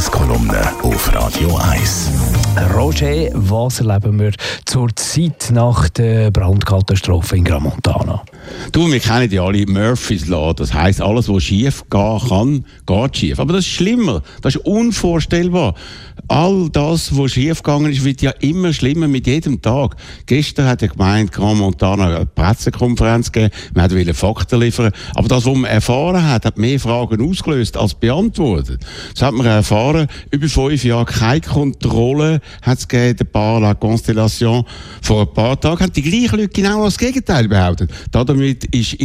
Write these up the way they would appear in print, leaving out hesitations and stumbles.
Tageskolumne auf Radio 1. Roger, was erleben wir zur Zeit nach der Brandkatastrophe in Crans-Montana? Wir kennen ja alle Murphy's Law. Das heisst, alles, was schief gehen kann, geht schief. Aber das ist schlimmer. Das ist unvorstellbar. All das, was schief gegangen ist, wird ja immer schlimmer mit jedem Tag. Gestern hat die Gemeinde Crans-Montana eine Pressekonferenz gegeben. Man wollte Fakten liefern. Aber das, was man erfahren hat mehr Fragen ausgelöst als beantwortet. Das hat man erfahren. Über 5 Jahre keine Kontrolle hat es gegeben, der Bar La Constellation. Vor ein paar Tagen haben die gleichen Leute genau das Gegenteil behauptet. Damit ist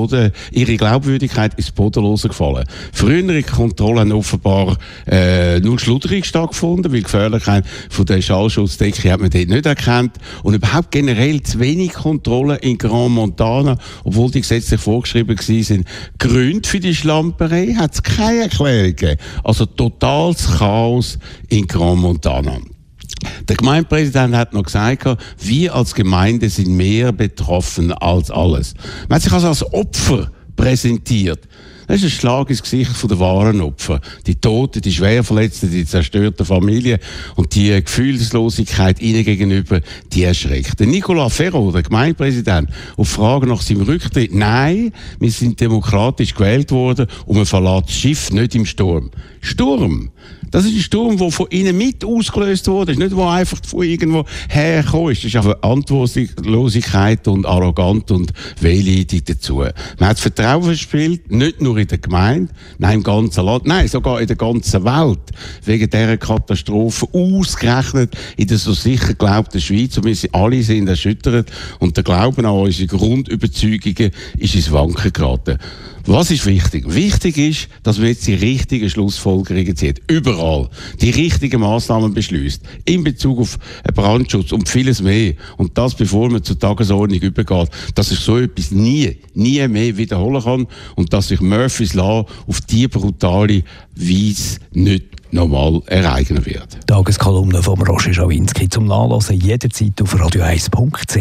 ihre Glaubwürdigkeit ins Bodenlose gefallen. Frühere Kontrollen haben offenbar nur schludrig stattgefunden, weil die Gefährlichkeit von der Schallschutzdecke hat man dort nicht erkannt. Und überhaupt generell zu wenig Kontrollen in Crans-Montana, obwohl die gesetzlich vorgeschrieben waren. Gründe für die Schlamperei hat es keine Erklärung gegeben. Also totales Chaos in Crans-Montana. Der Gemeindepräsident hat noch gesagt, wir als Gemeinde sind mehr betroffen als alles. Man hat sich also als Opfer präsentiert. Das ist ein Schlag ins Gesicht der wahren Opfer. Die Toten, die Schwerverletzten, die zerstörten Familien und die Gefühlslosigkeit ihnen gegenüber, die erschreckt. Der Nicolas Ferraud, der Gemeindepräsident, auf Fragen nach seinem Rücktritt, nein, wir sind demokratisch gewählt worden und man verlässt das Schiff nicht im Sturm. Sturm! Das ist ein Sturm, der von ihnen mit ausgelöst wurde. Das ist nicht, der einfach von irgendwo hergekommen ist. Das ist einfach Verantwortungslosigkeit und arrogant und wehleidig dazu. Man hat Vertrauen verspielt, nicht nur in der Gemeinde, nein, im ganzen Land, nein, sogar in der ganzen Welt. Wegen dieser Katastrophe, ausgerechnet in der so sicher geglaubten Schweiz. Und wir alle sind erschüttert. Und der Glauben an unsere Grundüberzeugungen ist ins Wanken geraten. Was ist wichtig? Wichtig ist, dass man jetzt die richtigen Schlussfolgerungen zieht. Überall. Die richtigen Massnahmen beschließt. In Bezug auf Brandschutz und vieles mehr. Und das, bevor man zur Tagesordnung übergeht. Dass sich so etwas nie mehr wiederholen kann. Und dass sich Murphy's Law auf die brutale Weise nicht nochmal ereignen wird. Tageskolumne von Roger Schawinski zum Nachlesen jederzeit auf radio1.ch.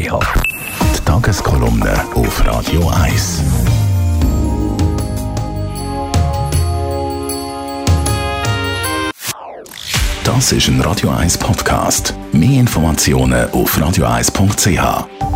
Die Tageskolumne auf Radio 1. Das ist ein Radio 1 Podcast. Mehr Informationen auf radio1.ch.